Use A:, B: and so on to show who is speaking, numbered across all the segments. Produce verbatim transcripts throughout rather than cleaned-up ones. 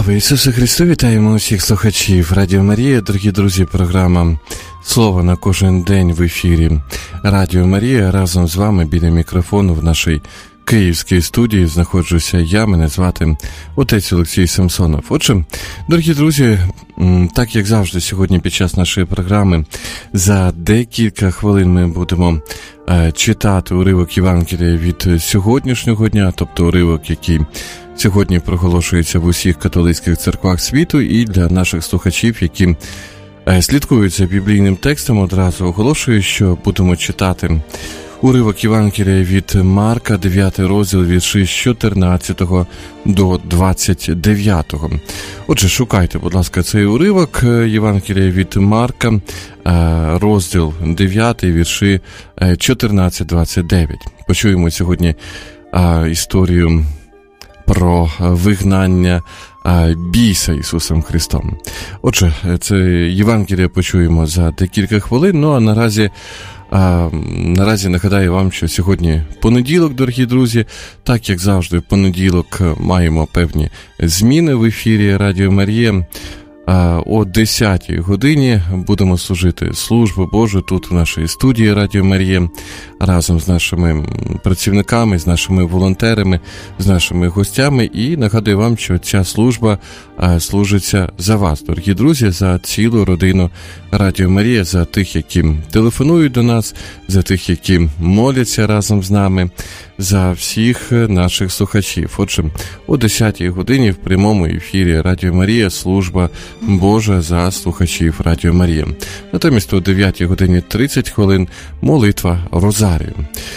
A: Слава Ісусу Христу! Вітаємо усіх слухачів Радіо Марія. Дорогі друзі, програма «Слово на кожен день» в ефірі Радіо Марія. Разом з вами біля мікрофону в нашій київській студії знаходжуся я, мене звати отець Олексій Самсонов. Отже, дорогі друзі, так як завжди сьогодні під час нашої програми за декілька хвилин ми будемо е, читати уривок Євангелія від сьогоднішнього дня, тобто уривок, який сьогодні проголошується в усіх католицьких церквах світу, і для наших слухачів, які е, слідкують за біблійним текстом, одразу оголошую, що будемо читати уривок Євангелія від Марка, дев'ятий розділ, вірші з чотирнадцятого до двадцять дев'ятого. Отже, шукайте, будь ласка, цей уривок Євангелія від Марка, розділ дев'ятий, вірші чотирнадцять двадцять дев'ять. Почуємо сьогодні історію про вигнання бійся Ісусом Христом. Отже, це Євангелія почуємо за декілька хвилин, ну а наразі А, наразі нагадаю вам, що сьогодні понеділок, дорогі друзі. Так, як завжди, в понеділок маємо певні зміни в ефірі Радіо Марія. А, о десятій годині будемо служити службу Божу тут в нашій студії Радіо Марія разом з нашими працівниками, з нашими волонтерами, з нашими гостями. І нагадую вам, що ця служба а, служиться за вас, дорогі друзі, за цілу родину Радіо Марія, за тих, які телефонують до нас, за тих, які моляться разом з нами, за всіх наших слухачів. Отже, о десятій годині в прямому ефірі Радіо Марія служба Божа за слухачів Радіо Марія. Натомість о дев'ятій годині тридцять хвилин молитва Розарію.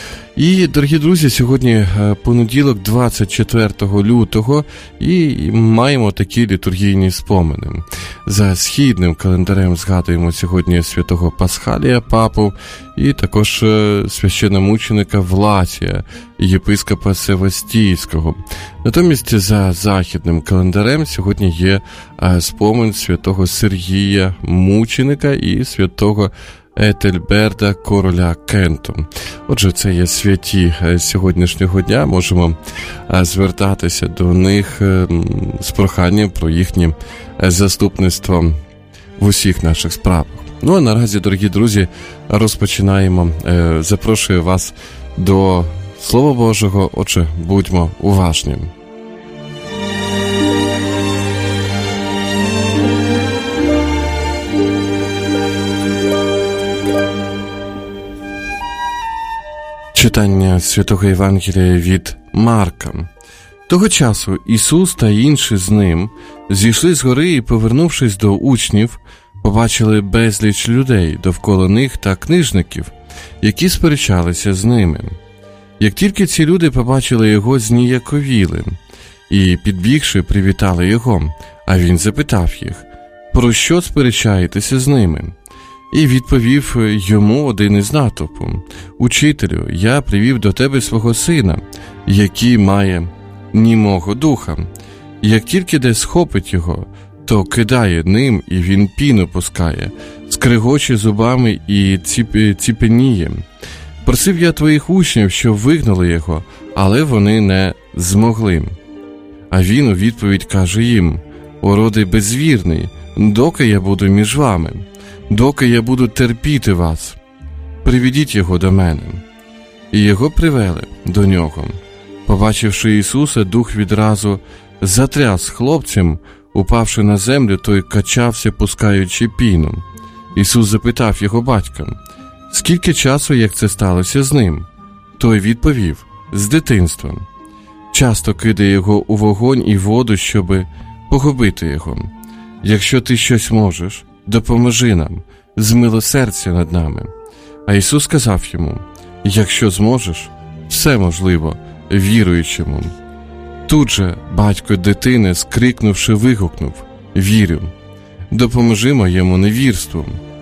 A: І, дорогі друзі, сьогодні понеділок, двадцять четвертого лютого, і маємо такі літургійні спомини. За східним календарем згадуємо сьогодні святого Пасхалія Папу і також священномученика Власія, єпископа Севастійського. Натомість за західним календарем сьогодні є спомин святого Сергія Мученика і святого Етельберда, короля Кенту. Отже, це є святі сьогоднішнього дня. Можемо звертатися до них з проханням про їхнє заступництво в усіх наших справах. Ну, а наразі, дорогі друзі, розпочинаємо. Запрошую вас до Слова Божого. Отже, будьмо уважні. Читання Святого Євангелія від Марка. Того часу Ісус та інші з ним зійшли з гори і, повернувшись до учнів, побачили безліч людей довкола них та книжників, які сперечалися з ними. Як тільки ці люди побачили його, зніяковіли і, підбігши, привітали його, а він запитав їх: «Про що сперечаєтеся з ними?» І відповів йому один із натовпу: «Учителю, я привів до тебе свого сина, який має німого духа. Як тільки десь схопить його, то кидає ним, і він піну пускає, скригоче зубами і ціп... ціпеніє. Просив я твоїх учнів, щоб вигнали його, але вони не змогли». А він у відповідь каже їм: «О роди безвірний, доки я буду між вами? Доки я буду терпіти вас? Приведіть його до мене». І його привели до нього. Побачивши Ісуса, дух відразу затряс хлопцем. Упавши на землю, той качався, пускаючи піну. Ісус запитав його батька: «Скільки часу, як це сталося з ним?» Той відповів: «З дитинства. Часто кидає його у вогонь і воду, щоби погубити його. Якщо ти щось можеш, допоможи нам, змилосердься над нами». А Ісус сказав йому: «Якщо зможеш, все можливо віруючому». Тут же батько дитини, скрикнувши, вигукнув: «Вірю, допоможи моєму невірству».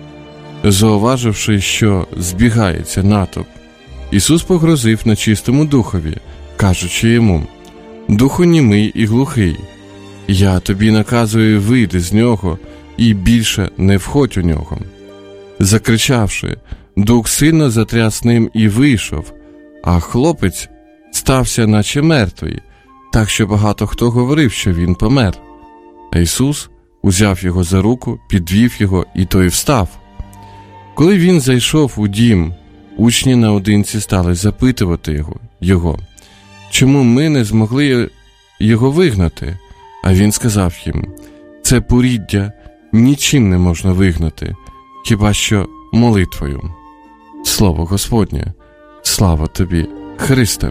A: Зауваживши, що збігається натовп, Ісус погрозив нечистому духові, кажучи йому: «Духу німий і глухий, я тобі наказую, вийди з нього і більше не входь у нього». Закричавши, дух сильно затряс ним і вийшов, а хлопець стався наче мертвий, так що багато хто говорив, що він помер. А Ісус узяв його за руку, підвів його, і той встав. Коли він зайшов у дім, учні наодинці стали запитувати його, його, чому ми не змогли його вигнати? А він сказав їм, це поріддя нічим не можна вигнати, хіба що молитвою. Слово Господнє, слава тобі, Христе!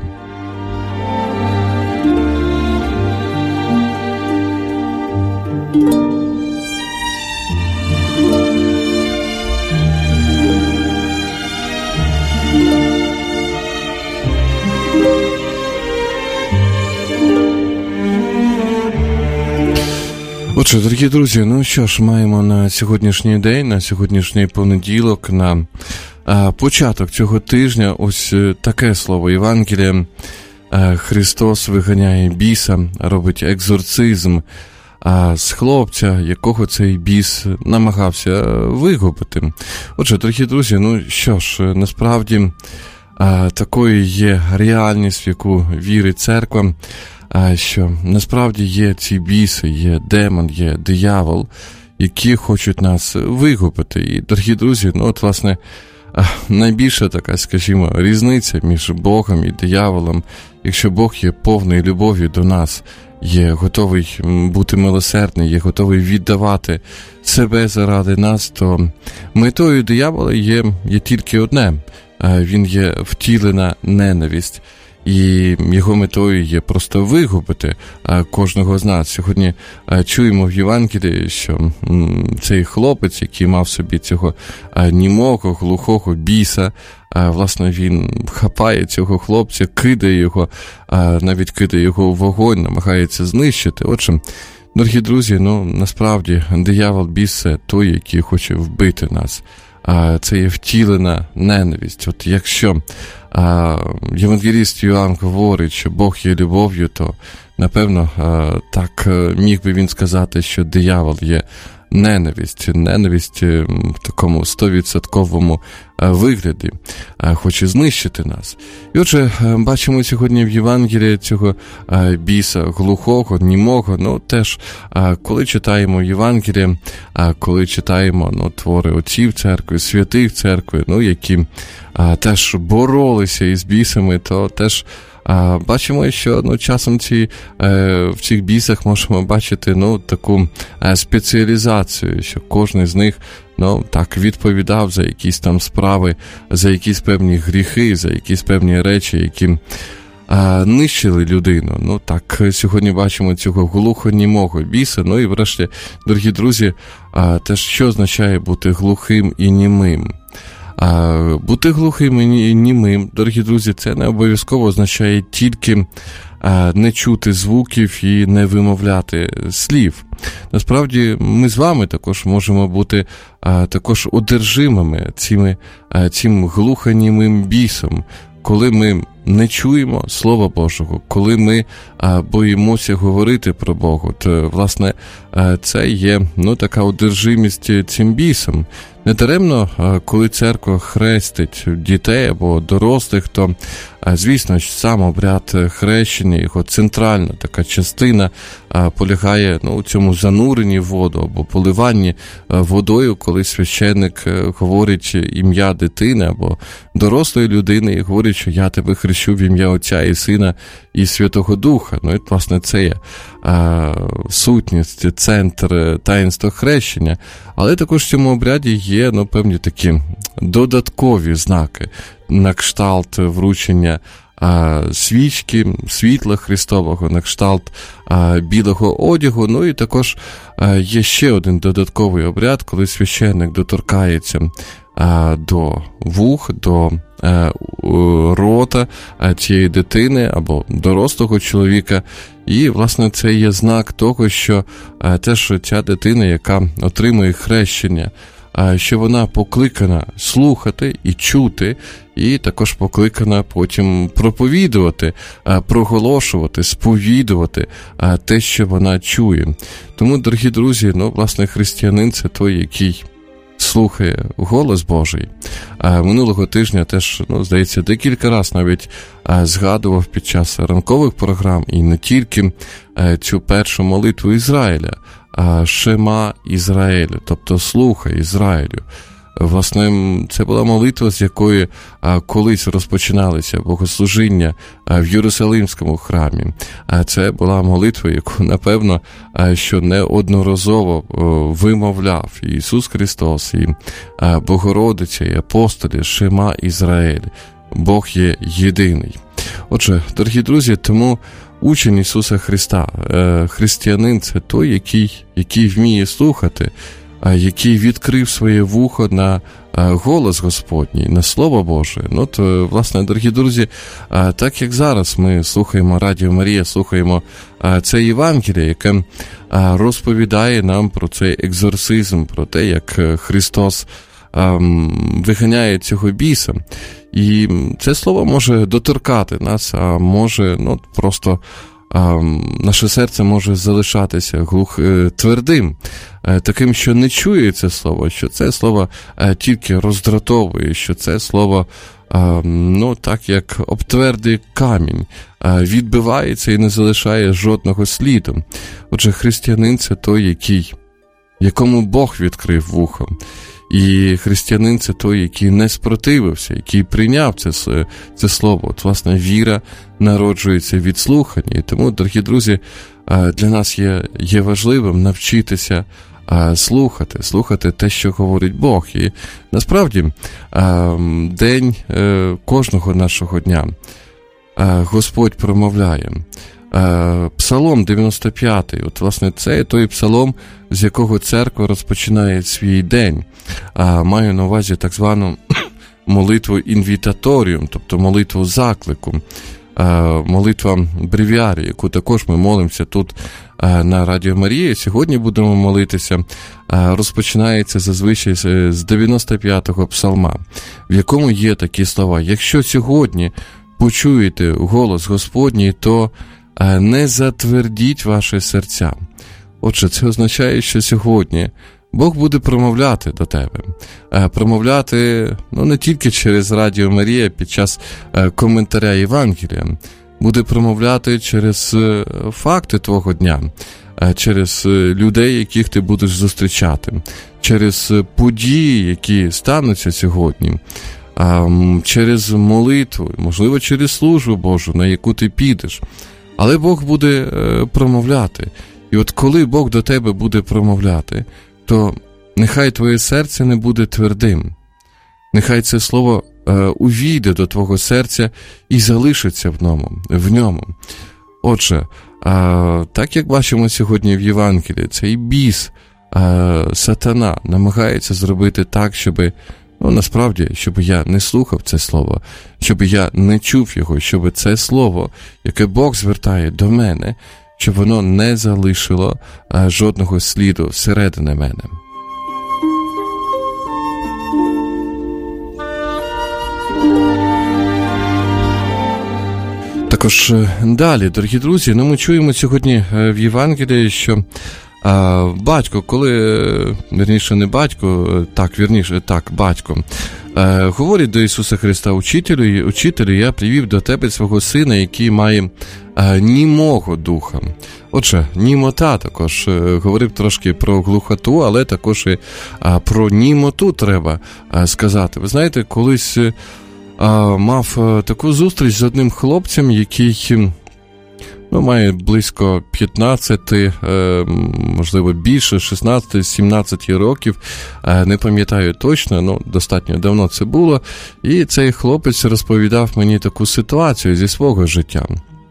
A: Отже, дорогі друзі, ну що ж, маємо на сьогоднішній день, на сьогоднішній понеділок, на а, початок цього тижня ось таке слово Євангелія. А, Христос виганяє біса, робить екзорцизм а, з хлопця, якого цей біс намагався вигубити. Отже, дорогі друзі, ну що ж, насправді а, такою є реальність, в яку вірить церква, що насправді є ці біси, є демон, є диявол, які хочуть нас вигубити. І, дорогі друзі, ну от, власне, найбільша така, скажімо, різниця між Богом і дияволом, якщо Бог є повною любов'ю до нас, є готовий бути милосердний, є готовий віддавати себе заради нас, то метою диявола є, є тільки одне – він є втілена ненависть. І його метою є просто вигубити а, кожного з нас. Сьогодні а, чуємо в Євангелії, що м, цей хлопець, який мав собі цього а, німого, глухого біса, а, власне, він хапає цього хлопця, кидає його, а, навіть кидає його у вогонь, намагається знищити. Отже, дорогі друзі, ну, насправді, диявол, біс – це той, який хоче вбити нас. А, це є втілена ненависть. От якщо а, євангеліст Йоанн говорить, що Бог є любов'ю, то, напевно, а, так міг би він сказати, що диявол є ненависть, ненависть в такому стовідсотковому вигляді, хоче знищити нас. І отже, бачимо сьогодні в Євангелії цього біса глухого, німого, ну теж, коли читаємо Євангеліє, коли читаємо ну, твори отців церкви, святих церкви, ну, які теж боролися із бісами, то теж А, бачимо, що ну, часом ці, е, в цих бісах можемо бачити ну, таку е, спеціалізацію, що кожен з них ну, так відповідав за якісь там справи, за якісь певні гріхи, за якісь певні речі, які е, нищили людину. Ну, так, сьогодні бачимо цього глухонімого біса. Ну і врешті, дорогі друзі, е, те, що означає бути глухим і німим. А бути глухим і німим, дорогі друзі, це не обов'язково означає тільки а, не чути звуків і не вимовляти слів. Насправді, ми з вами також можемо бути а, також одержимими цими, а, цим глухонімим бісом, коли ми не чуємо Слова Божого, коли ми а, боїмося говорити про Бога, то, власне, а, це є ну, така одержимість цим бісом. Не даремно, коли церква хрестить дітей або дорослих, то, звісно, сам обряд хрещення, його центральна така частина полягає ну, у цьому зануренні в воду або поливанні водою, коли священник говорить ім'я дитини або дорослої людини і говорить, що я тебе хрещу в ім'я Отця і Сина і Святого Духа. Ну і, власне, це є а, сутність, центр таїнства хрещення. Але також в цьому обряді є ну, певні такі додаткові знаки, на кшталт вручення а, свічки, світла Христового, на кшталт а, білого одягу. Ну і також а, є ще один додатковий обряд, коли священник доторкається а, до вух, до а, рота а, цієї дитини або дорослого чоловіка. І, власне, це є знак того, що а, теж ця дитина, яка отримує хрещення, а, що вона покликана слухати і чути, і також покликана потім проповідувати, а, проголошувати, сповідувати а, те, що вона чує. Тому, дорогі друзі, ну, власне, християнин – це той, який слухає голос Божий. А минулого тижня теж, ну, здається, декілька разів навіть а, згадував під час ранкових програм і не тільки а, цю першу молитву Ізраїля, «Шема Ізраїлю», тобто «Слухай, Ізраїлю». Власне, це була молитва, з якої а, колись розпочиналися богослужіння а, в Єрусалимському храмі. А це була молитва, яку, напевно, а, що неодноразово а, вимовляв Ісус Христос, і а, Богородиця, і апостолі, «Шема Ізраїль», Бог є єдиний. Отже, дорогі друзі, тому учень Ісуса Христа, а, християнин – це той, який, який вміє слухати, який відкрив своє вухо на голос Господній, на Слово Боже. Ну, то, власне, дорогі друзі, так як зараз ми слухаємо Радіо Марія, слухаємо це Євангеліє, яке розповідає нам про цей екзорсизм, про те, як Христос виганяє цього біса. І це слово може доторкати нас, а може, ну, просто наше серце може залишатися глух твердим, таким, що не чує це слово, що це слово тільки роздратовує, що це слово, ну, так як об твердий камінь, відбивається і не залишає жодного сліду. Отже, християнин – це той, який, якому Бог відкрив вухо. І християнин – це той, який не спротивився, який прийняв це, це слово. От, власне, віра народжується від слухання. І тому, дорогі друзі, для нас є, є важливим навчитися слухати, слухати те, що говорить Бог. І насправді, день кожного нашого дня Господь промовляє. Псалом дев'яносто п'ятий, от, власне, це той псалом, з якого церква розпочинає свій день. Маю на увазі так звану молитву інвітаторіум, тобто молитву заклику, молитва бревіарі, яку також ми молимося тут на Радіо Марія. Сьогодні будемо молитися. Розпочинається зазвичай з дев'яносто п'ятого псалма, в якому є такі слова: «Якщо сьогодні почуєте голос Господній, то не затвердіть ваші серця». Отже, це означає, що сьогодні Бог буде промовляти до тебе. Промовляти, ну, не тільки через Радіо Марія під час коментаря Євангелія, буде промовляти через факти твого дня, через людей, яких ти будеш зустрічати, через події, які стануться сьогодні, через молитву, можливо, через службу Божу, на яку ти підеш. Але Бог буде промовляти. І от коли Бог до тебе буде промовляти, то нехай твоє серце не буде твердим. Нехай це слово е, увійде до твого серця і залишиться в ньому. В ньому. Отже, е, так як бачимо сьогодні в Євангелії, цей біс, е, сатана, намагається зробити так, щоб, ну, насправді, щоб я не слухав це слово, щоб я не чув його, щоб це слово, яке Бог звертає до мене, щоб воно не залишило а, жодного сліду всередині мене. Також далі, дорогі друзі, ну, ми чуємо сьогодні в Євангелії, що а, батько, коли, вірніше, не батько, так, вірніше, так, батько, а, говорить до Ісуса Христа: «Учителю, учителю, я привів до тебе свого сина, який має а, німого духа». Отже, німота також, говорив трошки про глухоту, але також і а, про німоту треба а, сказати. Ви знаєте, колись а, мав а, таку зустріч з одним хлопцем, який, ну, має близько п'ятнадцять, е, можливо більше, шістнадцять сімнадцять років, е, не пам'ятаю точно, ну, достатньо давно це було. І цей хлопець розповідав мені таку ситуацію зі свого життя.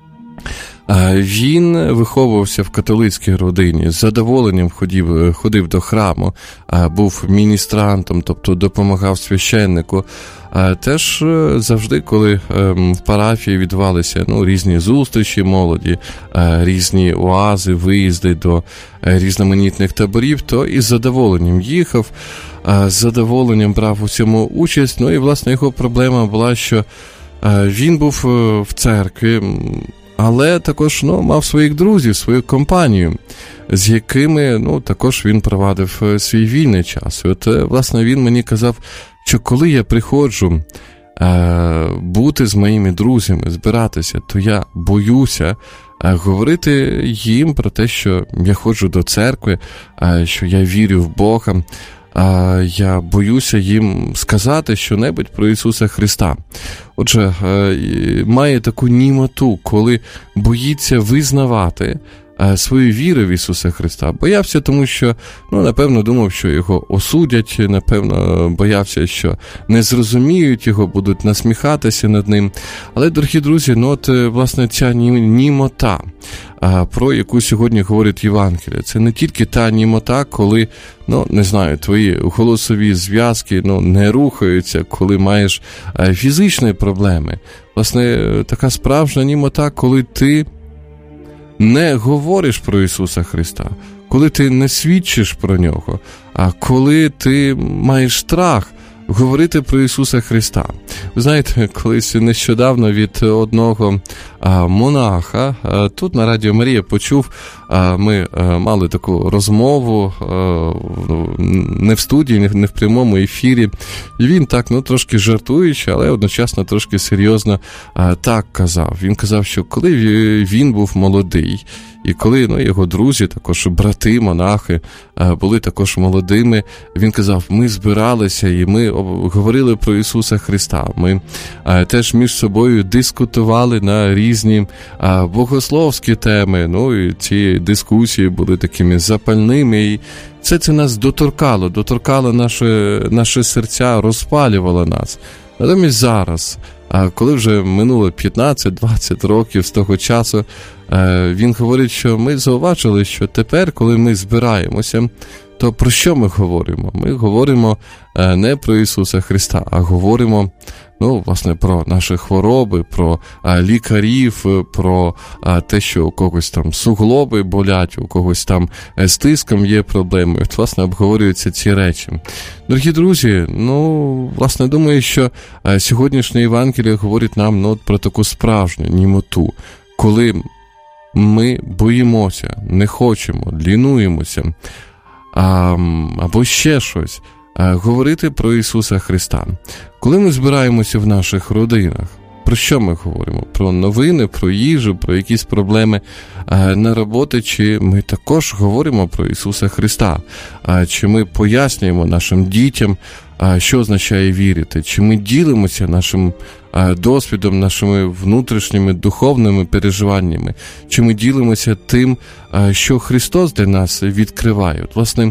A: Він виховувався в католицькій родині, з задоволенням ходив, ходив до храму, був міністрантом, тобто допомагав священнику. Теж завжди, коли в парафії відбувалися, ну, різні зустрічі молоді, різні оази, виїзди до різноманітних таборів, то із задоволенням їхав, з задоволенням брав у цьому участь. Ну і, власне, його проблема була, що він був в церкві, але також, ну, мав своїх друзів, свою компанію, з якими, ну, також він провадив свій вільний час. І от, власне, він мені казав, що коли я приходжу бути з моїми друзями, збиратися, то я боюся говорити їм про те, що я ходжу до церкви, що я вірю в Бога. Я боюся їм сказати що-небудь про Ісуса Христа. Отже, має таку німоту, коли боїться визнавати свою віру в Ісуса Христа. Боявся, тому що, ну, напевно, думав, що його осудять, напевно, боявся, що не зрозуміють його, будуть насміхатися над ним. Але, дорогі друзі, ну, от, власне, ця німота, про яку сьогодні говорить Євангеліє, це не тільки та німота, коли, ну, не знаю, твої голосові зв'язки, ну, не рухаються, коли маєш фізичні проблеми. Власне, така справжня німота, коли ти не говориш про Ісуса Христа, коли ти не свідчиш про Нього, а коли ти маєш страх говорити про Ісуса Христа. Ви знаєте, колись нещодавно від одного а, монаха, а, тут на Радіо Марія почув, а, ми а, мали таку розмову, а, не в студії, не в прямому ефірі, і він так, ну, трошки жартуючи, але одночасно трошки серйозно а, так казав. Він казав, що коли він був молодий, і коли, ну, його друзі, також брати, монахи, були також молодими, він казав, ми збиралися і ми говорили про Ісуса Христа. Ми теж між собою дискутували на різні богословські теми, ну, і ці дискусії були такими запальними, і все це нас доторкало, доторкало наше, наше серця, розпалювало нас. Натомість зараз, коли вже минуло п'ятнадцять-двадцять років з того часу, він говорить, що ми зауважили, що тепер, коли ми збираємося, то про що ми говоримо? Ми говоримо не про Ісуса Христа, а говоримо, ну, власне, про наші хвороби, про а, лікарів, про а, те, що у когось там суглоби болять, у когось там з тиском є проблеми. От, власне, обговорюються ці речі. Дорогі друзі, ну, власне, думаю, що а, сьогоднішнє Євангеліє говорить нам, ну, про таку справжню німоту, коли ми боїмося, не хочемо, лінуємося, а, або ще щось, говорити про Ісуса Христа. Коли ми збираємося в наших родинах, про що ми говоримо? Про новини, про їжу, про якісь проблеми на роботі, чи ми також говоримо про Ісуса Христа? Чи ми пояснюємо нашим дітям, що означає вірити? Чи ми ділимося нашим досвідом, нашими внутрішніми духовними переживаннями? Чи ми ділимося тим, що Христос для нас відкриває? От, власне,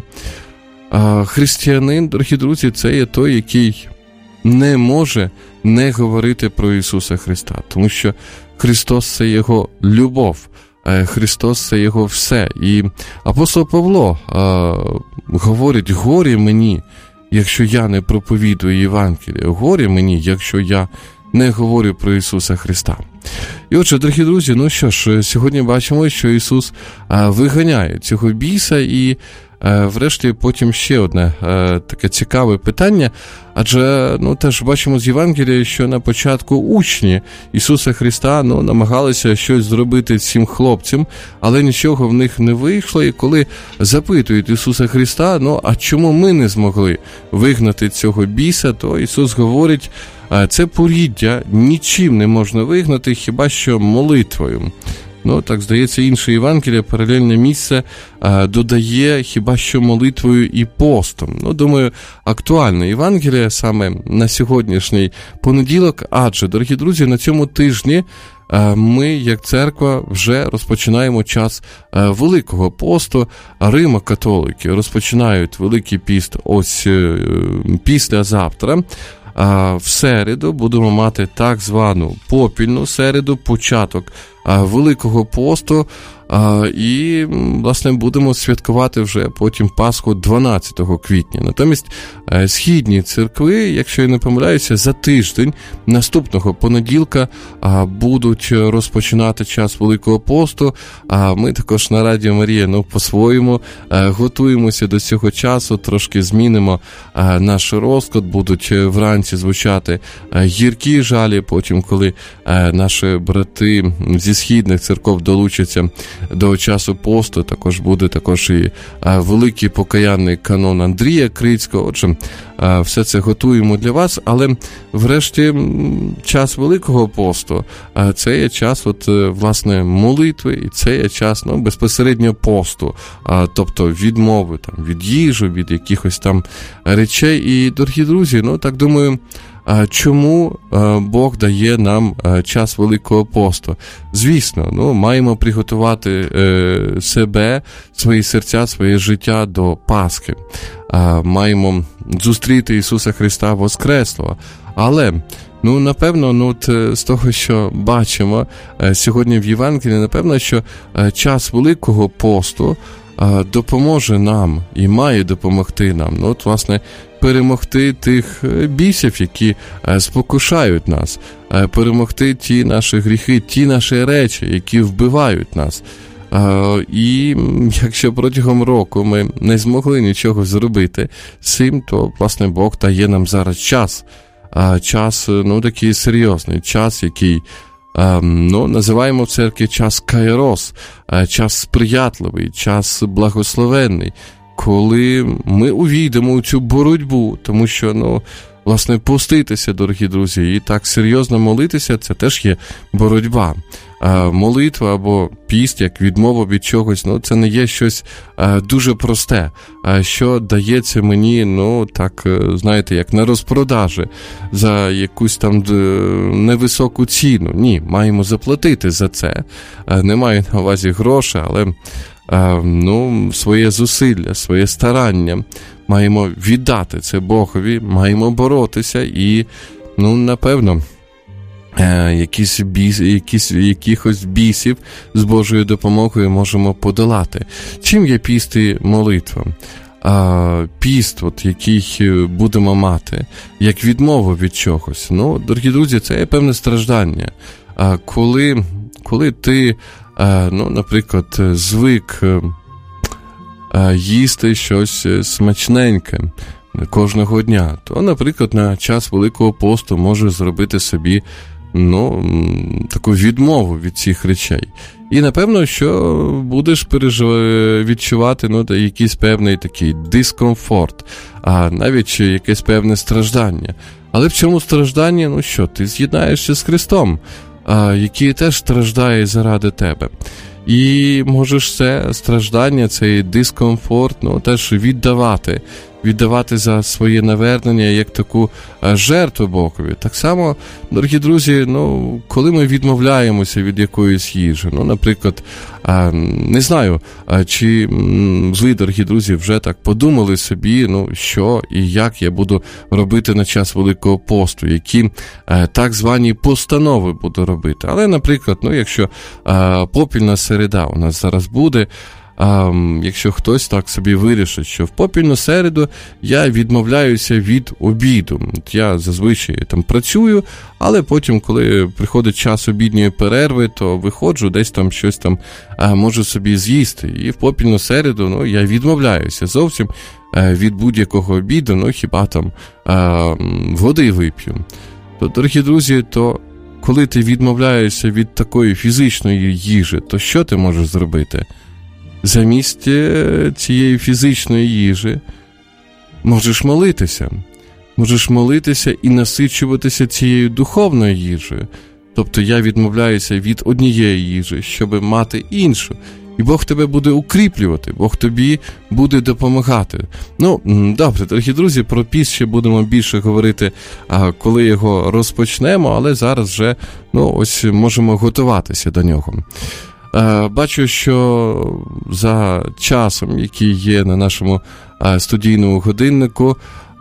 A: християнин, дорогі друзі, це є той, який не може не говорити про Ісуса Христа, тому що Христос – це Його любов, Христос – це Його все. І апостол Павло а, говорить, горі мені, якщо я не проповідую Євангелія, горі мені, якщо я не говорю про Ісуса Христа. І отже, дорогі друзі, ну що ж, сьогодні бачимо, що Ісус а, виганяє цього біса, і врешті потім ще одне е, таке цікаве питання, адже, ну, теж бачимо з Євангелія, що на початку учні Ісуса Христа, ну, намагалися щось зробити цим хлопцям, але нічого в них не вийшло, і коли запитують Ісуса Христа, ну, а чому ми не змогли вигнати цього біса, то Ісус говорить, це поріддя нічим не можна вигнати, хіба що молитвою. Ну, так, здається, інше Євангеліє, паралельне місце а, додає хіба що молитвою і постом. Ну, думаю, актуальне Євангеліє саме на сьогоднішній понеділок, адже, дорогі друзі, на цьому тижні а, ми, як церква, вже розпочинаємо час а, Великого посту. Римо-католики розпочинають Великий піст ось а, післязавтра. А в середу будемо мати так звану попільну середу, початок а, Великого посту, а, і, власне, будемо святкувати вже потім Пасху дванадцятого квітня. Натомість а, східні церкви, якщо я не помиляюся, за тиждень наступного понеділка а, будуть розпочинати час Великого посту, а ми також на Радіо Марія, ну, по-своєму а, готуємося до цього часу, трошки змінимо а, наш розклад, будуть вранці звучати а, гіркі жалі, потім, коли а, наші брати зі східних церков долучаться до часу посту також буде також і великий покаянний канон Андрія Крицького. Отже, все це готуємо для вас, але врешті час Великого посту – це є час, от, власне, молитви, і це є час, ну, безпосередньо посту, тобто відмови там, від їжі, від якихось там речей. І, дорогі друзі, ну, так думаю, чому Бог дає нам час Великого посту? Звісно, ну, маємо приготувати себе, свої серця, своє життя до Пасхи. Маємо зустріти Ісуса Христа Воскреслого. Але, ну, напевно, ну, от, з того, що бачимо сьогодні в Євангелії, напевно, що час Великого посту допоможе нам і має допомогти нам, ну, от, власне, перемогти тих бісів, які спокушають нас, перемогти ті наші гріхи, ті наші речі, які вбивають нас. І якщо протягом року ми не змогли нічого зробити з цим, то, власне, Бог дає нам зараз час. Час, ну, такий серйозний, час, який, ну, називаємо в церкві час кайрос, час сприятливий, час благословенний, коли ми увійдемо у цю боротьбу, тому що, ну, власне, поститися, дорогі друзі, і так серйозно молитися, це теж є боротьба. Молитва або піст, як відмова від чогось, ну, це не є щось дуже просте, що дається мені, ну, так, знаєте, як на розпродажі за якусь там невисоку ціну. Ні, маємо заплатити за це. Не маю на увазі гроші, але, ну, своє зусилля, своє старання маємо віддати це Богові, маємо боротися і, ну, напевно, якісь біс, якісь, якихось бісів з Божою допомогою можемо подолати. Чим є піст і молитва? А, піст, от, який будемо мати, як відмову від чогось. Ну, дорогі друзі, це є певне страждання. А, коли, коли ти, а, ну, наприклад, звик а, їсти щось смачненьке кожного дня, то, наприклад, на час Великого посту можеш зробити собі, ну, таку відмову від цих речей. І, напевно, що будеш пережив... відчувати, ну, якийсь певний такий дискомфорт, а навіть якесь певне страждання. Але в цьому стражданні, ну що, ти з'єднаєшся з Христом, а, який теж страждає заради тебе. І можеш це страждання, цей дискомфорт, ну, теж віддавати. Віддавати за своє навернення як таку жертву Богові. Так само, дорогі друзі, ну, коли ми відмовляємося від якоїсь їжі, ну, наприклад, не знаю, чи ви, дорогі друзі, вже так подумали собі, ну, що і як я буду робити на час Великого посту, які так звані постанови буду робити. Але, наприклад, ну, якщо попільна середа у нас зараз буде, А, якщо хтось так собі вирішить, що в попільну середу я відмовляюся від обіду. От я зазвичай там працюю, але потім, коли приходить час обідньої перерви, то виходжу, десь там щось там а, можу собі з'їсти. І в попільну середу, ну, я відмовляюся зовсім а, від будь-якого обіду, ну, хіба там а, води вип'ю. То, дорогі друзі, то коли ти відмовляєшся від такої фізичної їжі, то що ти можеш зробити? Замість цієї фізичної їжі можеш молитися. Можеш молитися і насичуватися цією духовною їжею. Тобто я відмовляюся від однієї їжі, щоб мати іншу. І Бог тебе буде укріплювати, Бог тобі буде допомагати. Ну, добре, дорогі друзі, про піст ще будемо більше говорити, коли його розпочнемо, але зараз вже, ну, ось можемо готуватися до нього. Бачу, що за часом, який є на нашому студійному годиннику,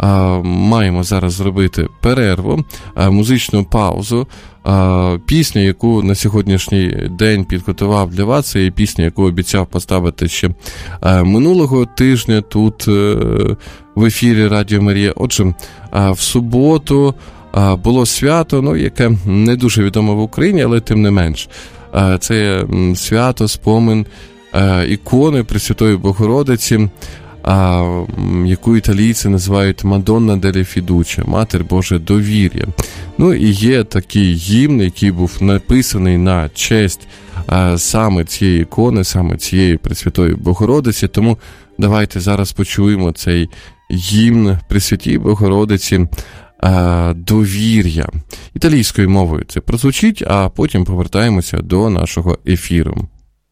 A: маємо зараз зробити перерву, музичну паузу. Пісня, яку на сьогоднішній день підготував для вас, це пісня, яку обіцяв поставити ще минулого тижня тут в ефірі Радіо Марія. Отже, в суботу було свято, ну, яке не дуже відомо в Україні, але тим не менш. Це свято, спомин ікони Пресвятої Богородиці. а, яку італійці називають «Мадонна деле фідуча», «Матір Божа довір'я». Ну і є такий гімн, який був написаний на честь а, саме цієї ікони, саме цієї Пресвятої Богородиці, тому давайте зараз почуємо цей гімн Пресвятій Богородиці а, «Довір'я». Італійською мовою це прозвучить, а потім повертаємося до нашого ефіру.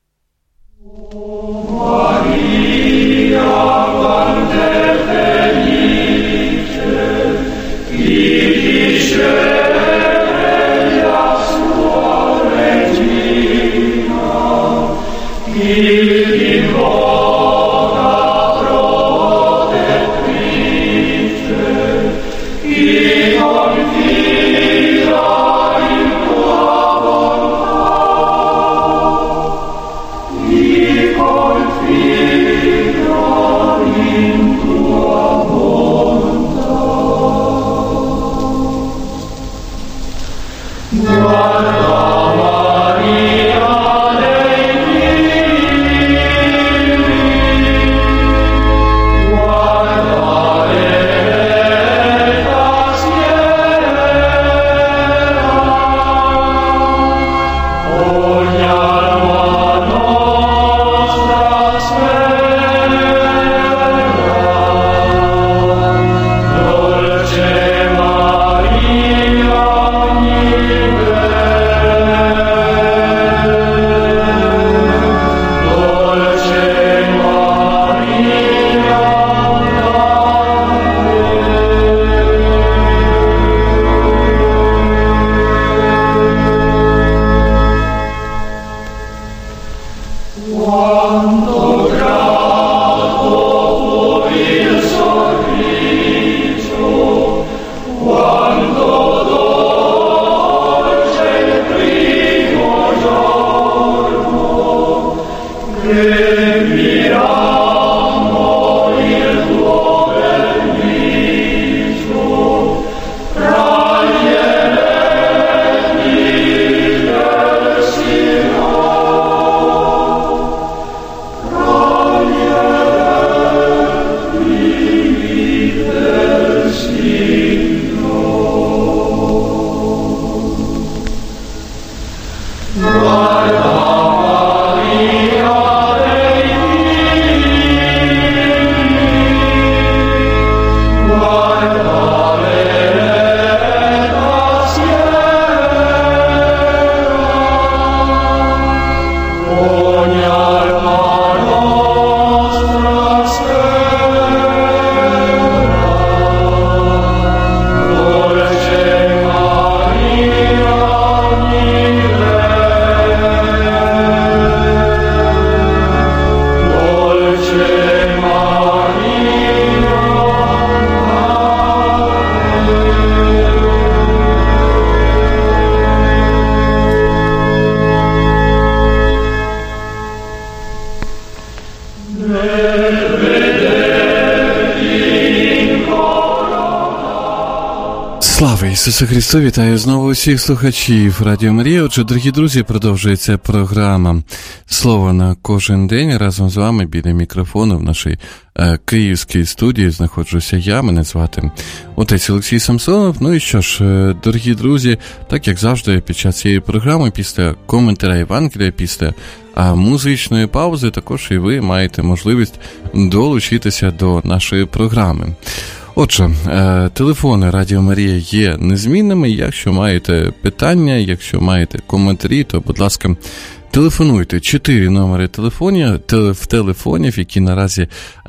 A: Слава Ісусу Христу! Вітаю знову усіх слухачів Радіо Марія. Отже, дорогі друзі, продовжується програма «Слово на кожен день». Разом з вами біля мікрофону в нашій е, київській студії знаходжуся я, мене звати отець Олексій Самсонов. Ну і що ж, е, дорогі друзі, так як завжди під час цієї програми, після коментаря Євангелія, після а музичної паузи, також і ви маєте можливість долучитися до нашої програми. Отже, телефони Радіо Марія є незмінними. Якщо маєте питання, якщо маєте коментарі, то, будь ласка, телефонуйте. Чотири номери телефонів, в телефонів, які наразі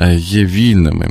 A: є вільними.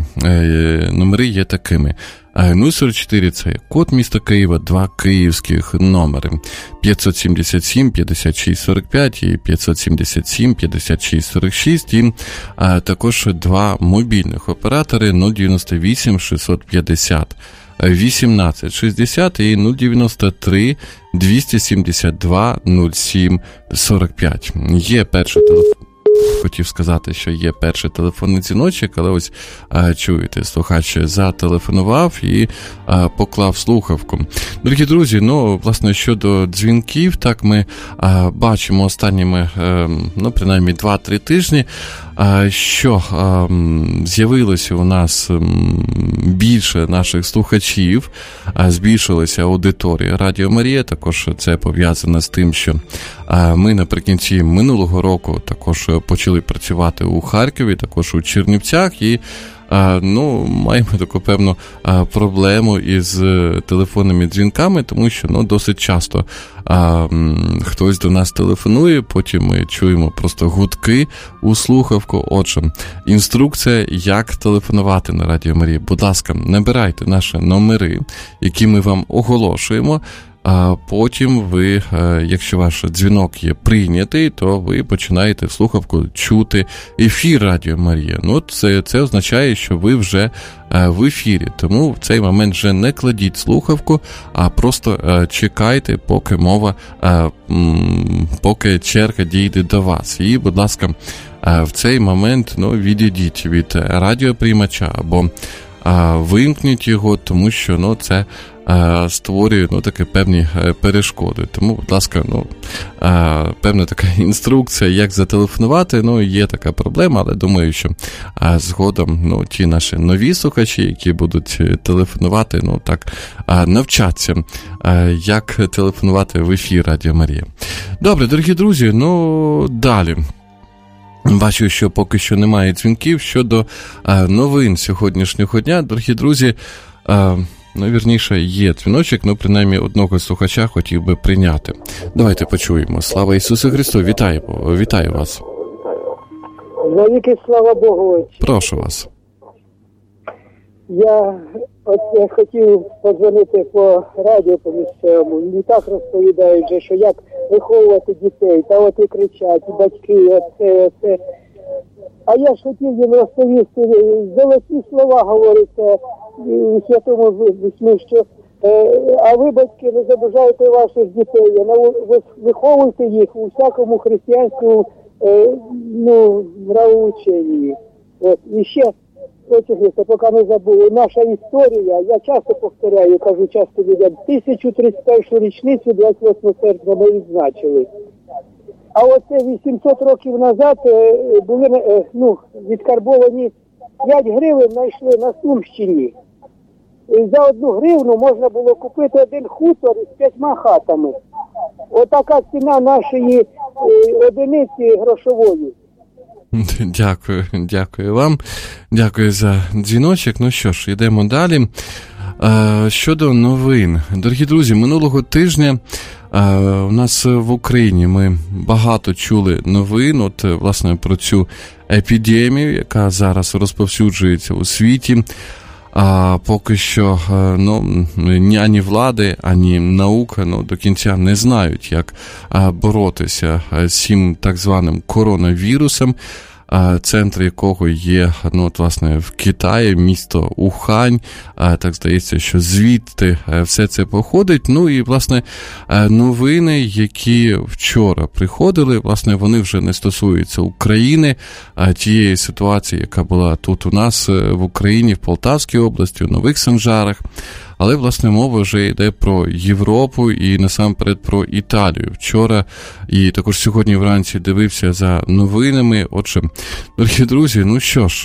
A: Номери є такими. нуль сорок чотири – це код міста Києва, два київських номери. п'ятсот сімдесят сім п'ятдесят шість сорок п'ять і п'ятсот сімдесят сім п'ятдесят шість сорок шість. І а, також два мобільних оператори нуль дев'яносто вісім шістсот п'ятдесят вісімнадцять шістдесят і нуль дев'яносто три двісті сімдесят два нуль сім сорок п'ять. Є перший телефон. хотів сказати, що є перший телефонний дзвіночок, але ось а, чуєте, слухач зателефонував і а, поклав слухавку. Дорогі друзі, ну, власне, щодо дзвінків, так ми а, бачимо останніми, а, ну, принаймні два-три тижні, а, що а, з'явилося у нас більше наших слухачів, а, збільшилася аудиторія Радіо Марія, також це пов'язано з тим, що а, ми наприкінці минулого року також почали працювати у Харкові, також у Чернівцях, і А, ну, маємо таку певну а, проблему із телефонними дзвінками, тому що, ну, досить часто а, м, хтось до нас телефонує, потім ми чуємо просто гудки у слухавку. Отже, інструкція, як телефонувати на Радіо Марія. Будь ласка, набирайте наші номери, які ми вам оголошуємо. А потім ви, якщо ваш дзвінок є прийнятий, то ви починаєте в слухавку чути ефір Радіо Марія. Ну, це, це означає, що ви вже в ефірі. Тому в цей момент вже не кладіть слухавку, а просто чекайте, поки мова, поки черга дійде до вас. І, будь ласка, в цей момент, ну, відійдіть від радіоприймача або вимкніть його, тому що, ну, це створює, ну, такі певні перешкоди. Тому, будь ласка, ну, певна така інструкція, як зателефонувати. Ну, є така проблема, але думаю, що згодом, ну, ті наші нові слухачі, які будуть телефонувати, ну, так, навчаться, як телефонувати в ефір Радіо Марія. Добре, дорогі друзі, ну, далі. Бачу, що поки що немає дзвінків щодо новин сьогоднішнього дня. Дорогі друзі, ну, вірніше, є дзвіночок, ну, принаймні, одного слухача хотів би прийняти. Давайте почуємо. Слава Ісусу Христу, вітаю, вітаю вас.
B: Навіки слава Богу.
A: Прошу вас.
B: Я, от, я хотів подзвонити по радіо по місцевому. Мені так розповідають, же, що як виховувати дітей, та от і кричать, і батьки, і оце, оце. А я ж хотів їм розповісти, золоті слова говориться у Святому Письмі, що е, а ви, батьки, не забажайте ваших дітей, ви виховуйте їх у всякому християнському е, ну, нравоученні. От, і ще, хочеться, поки не забули, наша історія, я часто повторяю, кажу часто людям, тисячу тридцять першу річницю двадцять восьмого серпня ми відзначили. А оце вісімсот років назад були, ну, відкарбовані п'ять гривень, знайшли на Сумщині. За одну гривну можна було купити один хутор з п'ятьма хатами. Отака ціна нашої одиниці грошової.
A: Дякую, дякую вам. Дякую за дзвіночок. Ну що ж, йдемо далі. Щодо новин. Дорогі друзі, минулого тижня у нас в Україні ми багато чули новин, от, власне, про цю епідемію, яка зараз розповсюджується у світі. А поки що, ну, ні ані влади, ані наука, ну, до кінця не знають, як боротися з цим так званим коронавірусом, центр якого є, ну, от, власне, в Китаї, місто Ухань, так здається, що звідти все це походить. Ну і, власне, новини, які вчора приходили, власне, вони вже не стосуються України, тієї ситуації, яка була тут у нас в Україні, в Полтавській області, у Нових Санжарах. Але, власне, мова вже йде про Європу і, насамперед, про Італію. Вчора і також сьогодні вранці дивився за новинами. Отже, дорогі друзі, ну що ж,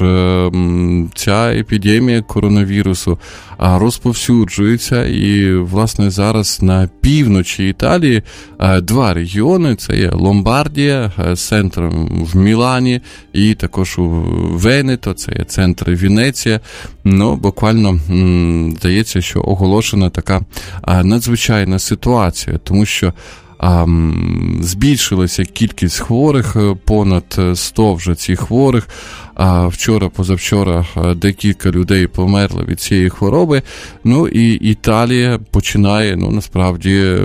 A: ця епідемія коронавірусу розповсюджується. І, власне, зараз на півночі Італії два регіони. Це є Ломбардія з центром в Мілані і також у Венето, це є центр Венеція. Ну, буквально, здається, що оголошена така а, надзвичайна ситуація, тому що а, збільшилася кількість хворих, понад сто вже цих хворих, а вчора, позавчора декілька людей померли від цієї хвороби, ну і Італія починає, ну, насправді,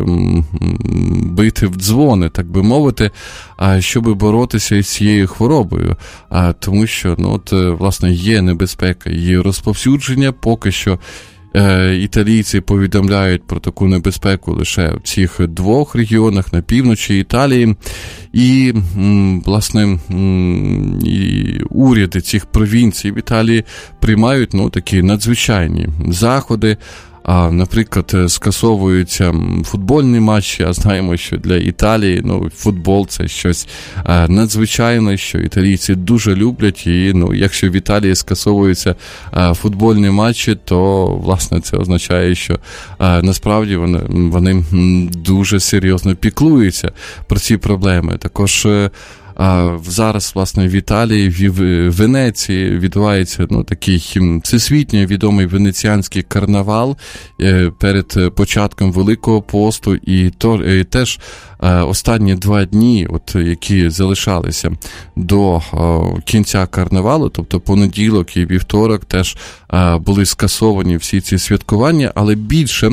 A: бити в дзвони, так би мовити, щоб боротися із цією хворобою, тому що, ну, от, власне, є небезпека її розповсюдження, поки що е, італійці повідомляють про таку небезпеку лише в цих двох регіонах на півночі Італії. І, м, власне, м, і уряди цих провінцій в Італії приймають, ну, такі надзвичайні заходи. А, наприклад, скасовуються футбольні матчі, а знаємо, що для Італії, ну, футбол – це щось а, надзвичайне, що італійці дуже люблять, і, ну, якщо в Італії скасовуються а, футбольні матчі, то, власне, це означає, що а, насправді вони, вони дуже серйозно піклуються про ці проблеми. Також А зараз, власне, в Італії, в Венеції відбувається, ну, такий всесвітньо відомий венеціанський карнавал перед початком Великого посту, і, то, і теж останні два дні, от, які залишалися до кінця карнавалу, тобто понеділок і вівторок, теж були скасовані всі ці святкування, але більше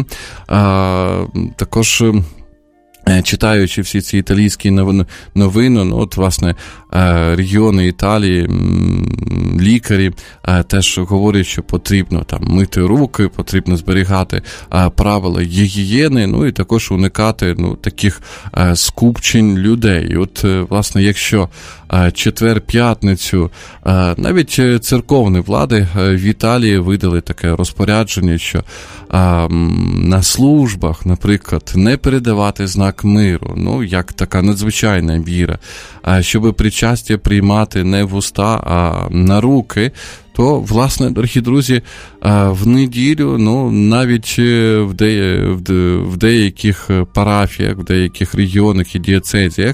A: також, читаючи всі ці італійські новини, ну, от, власне, регіони Італії, лікарі теж говорять, що потрібно там мити руки, потрібно зберігати правила гігієни, ну, і також уникати, ну, таких скупчень людей. І от, власне, якщо четвер-п'ятницю навіть церковні влади в Італії видали таке розпорядження, що на службах, наприклад, не передавати знак миру, ну, як така надзвичайна віра, щоб причастя приймати не в уста, а на руки, то, власне, дорогі друзі, в неділю, ну, навіть в, де, в деяких парафіях, в деяких регіонах і дієцезіях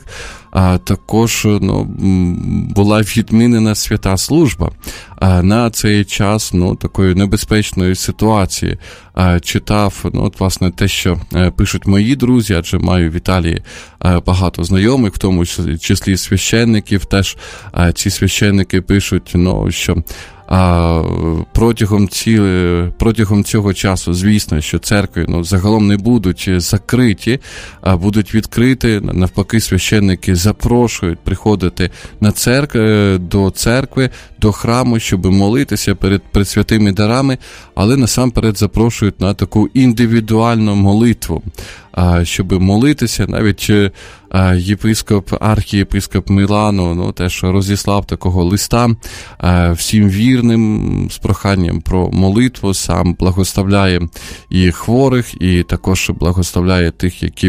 A: також, ну, була відмінена свята служба на цей час, ну, такої небезпечної ситуації. Читав, ну, от, власне, те, що пишуть мої друзі, адже маю в Італії багато знайомих, в тому числі священників, теж ці священники пишуть, ну, що А протягом, ці, протягом цього часу, звісно, що церкви, ну, загалом не будуть закриті, а будуть відкриті. Навпаки, священники запрошують приходити на церкву, до церкви, до храму, щоб молитися перед пресвятими дарами, але насамперед запрошують на таку індивідуальну молитву, щоб молитися. Навіть єпископ, архієпископ Мілану, ну, теж розіслав такого листа всім вірним з проханням про молитву, сам благословляє і хворих, і також благословляє тих, які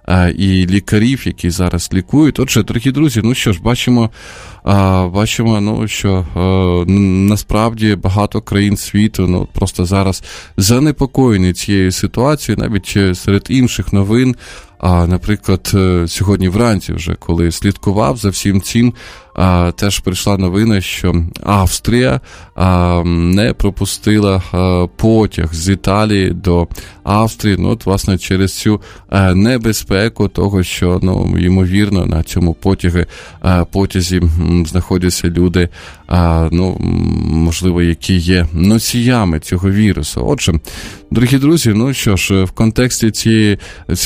A: і лікарів, які зараз лікують. Отже, дорогі друзі, ну що ж, бачимо, бачимо, ну, що насправді багато країн світу, ну, просто зараз занепокоєні цією ситуацією, навіть серед інших новин. А, наприклад, сьогодні вранці вже, коли слідкував за всім цим, а, теж прийшла новина, що Австрія а, не пропустила а, потяг з Італії до Австрії, ну, от, власне, через цю а, небезпеку того, що, ну, ймовірно, на цьому потягі, а, потязі м, знаходяться люди, а, ну, можливо, які є носіями цього вірусу. Отже, дорогі друзі, ну що ж, в контексті цієї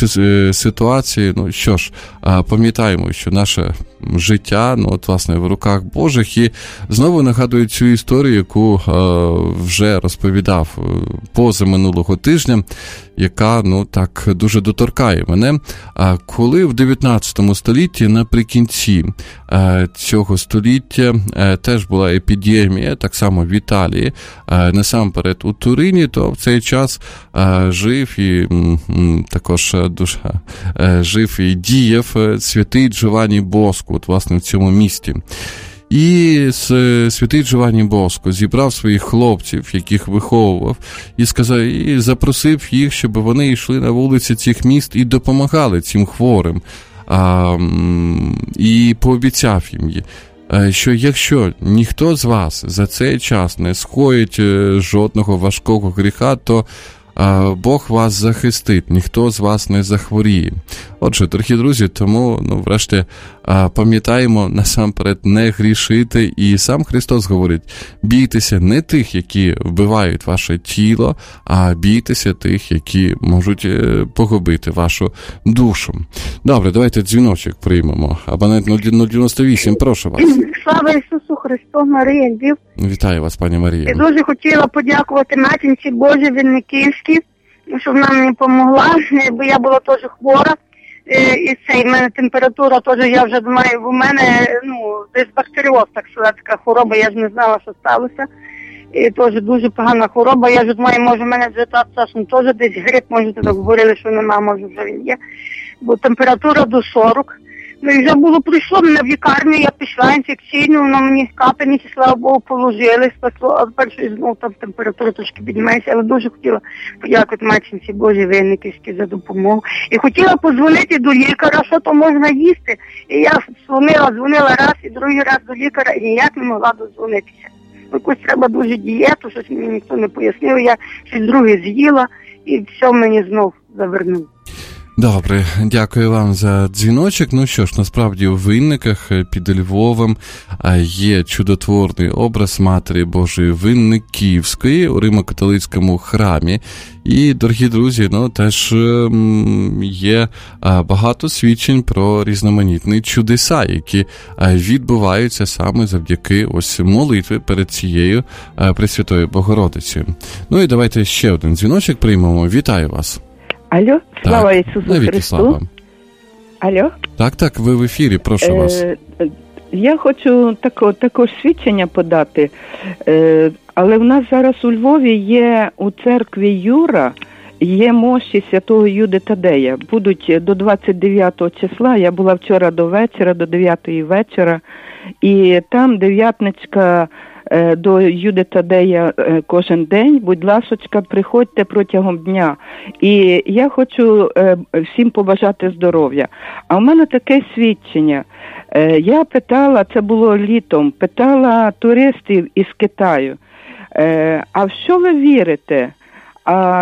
A: ситуації, ну що ж, пам'ятаємо, що наше життя, ну, от, власне, в руках Божих, і знову нагадую цю історію, яку вже розповідав позаминулого тижня, яка, ну, так дуже доторкає мене. Коли в дев'ятнадцятому столітті, наприкінці цього століття, теж була епідемія, так само в Італії, насамперед у Турині, то в цей час жив і також дуже жив і діяв святий Джованні Боско, от, власне, в цьому місті. І святий Джованні Боско зібрав своїх хлопців, яких виховував, і сказав, і запросив їх, щоб вони йшли на вулиці цих міст і допомагали цим хворим. А, і пообіцяв їм, що якщо ніхто з вас за цей час не скоїть жодного важкого гріха, то Бог вас захистить, ніхто з вас не захворіє. Отже, дорогі друзі, тому, ну, врешті, пам'ятаємо насамперед не грішити, і сам Христос говорить, бійтеся не тих, які вбивають ваше тіло, а бійтеся тих, які можуть погубити вашу душу. Добре, давайте дзвіночок приймемо. Абонент нуль дев'яносто вісім, прошу вас.
C: Слава Ісусу Христу, Марія, Львів.
A: Вітаю вас, пані Марія.
C: Я дуже хотіла подякувати матінці Божій Винниківській, що вона мені допомогла, бо я була теж хвора. І цей, в мене температура теж, я вже думаю, у мене, ну, десь бактеріоз, так сказати, така хвороба, я ж не знала, що сталося. І теж дуже погана хвороба, я ж думаю, може в мене вже часом теж десь грип, може так говорили, що нема, може вже він є. Бо температура до сорок. Ну і вже було, прийшло мене в лікарню, я пішла інфекційну, воно мені капельниці, слава Богу, положили, спасло, а перше знову там температура трошки піднімається, але дуже хотіла подякувати матінці Божій Винниківській за допомогу. І хотіла подзвонити до лікаря, що то можна їсти. І я дзвонила, дзвонила раз і другий раз до лікаря, і ніяк не могла додзвонитися. Якусь треба дуже дієту, щось мені ніхто не пояснив, я щось друге з'їла, і все мені знов завернуло.
A: Добре, дякую вам за дзвіночок. Ну що ж, насправді у Винниках під Львовом є чудотворний образ Матері Божої Винниківської у Римо-католицькому храмі. І, дорогі друзі, ну теж є багато свідчень про різноманітні чудеса, які відбуваються саме завдяки ось молитві перед цією Пресвятою Богородицею. Ну і давайте ще один дзвіночок приймемо. Вітаю вас.
D: Алло, слава
A: так,
D: Ісусу Христу. Слава. Алло?
A: Так, так, ви в ефірі, прошу
D: е,
A: вас.
D: Я хочу тако, також свідчення подати, е, але в нас зараз у Львові є у церкві Юра, є мощі святого Юди Тадея. Будуть до двадцять дев'ятого числа, я була вчора до вечора, до дев'ятої вечора, і там дев'ятничка до Юди Тадея кожен день, будь ласочка, приходьте протягом дня. І я хочу всім побажати здоров'я. А в мене таке свідчення. Я питала, це було літом, питала туристів із Китаю, а в що ви вірите? А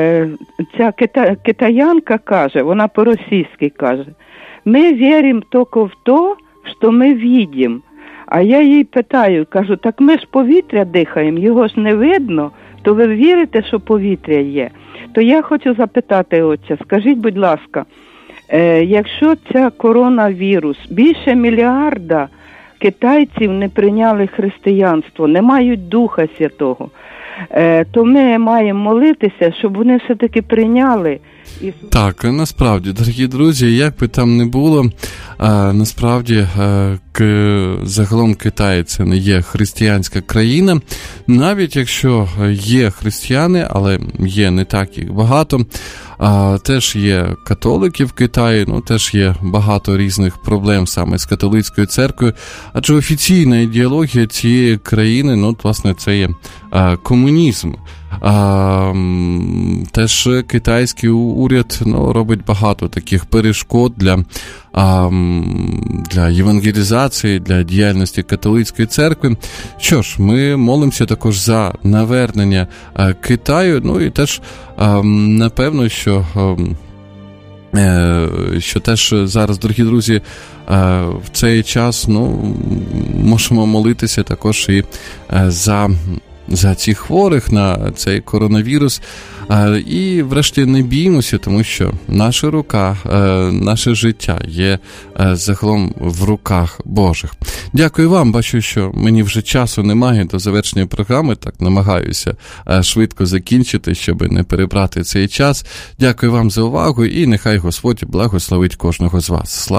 D: ця кита... китаянка каже, вона по-російськи каже, ми віримо тільки в то, що ми бачимо. А я їй питаю, кажу, так ми ж повітря дихаємо, його ж не видно, то ви вірите, що повітря є? То я хочу запитати, отця, скажіть, будь ласка, е, якщо ця коронавірус, більше мільярда китайців не прийняли християнство, не мають Духа Святого, е, то ми маємо молитися, щоб вони все-таки прийняли.
A: Так, насправді, дорогі друзі, як би там не було, а, насправді а, к, загалом Китай це не є християнська країна, навіть якщо є християни, але є не так їх багато, а, теж є католики в Китаї, ну теж є багато різних проблем саме з католицькою церквою, адже офіційна ідеологія цієї країни, ну, власне, це є а, комунізм. А, теж китайський уряд ну, робить багато таких перешкод для, а, для євангелізації, для діяльності католицької церкви. Що ж, ми молимося також за навернення а, Китаю, ну і теж а, напевно, що а, що теж зараз, дорогі друзі, в цей час ну, можемо молитися також і за за цих хворих на цей коронавірус. І, врешті, не біймося, тому що наша рука, наше життя є загалом в руках Божих. Дякую вам. Бачу, що мені вже часу немає до завершення програми, так намагаюся швидко закінчити, щоб не перебрати цей час. Дякую вам за увагу і нехай Господь благословить кожного з вас. Слава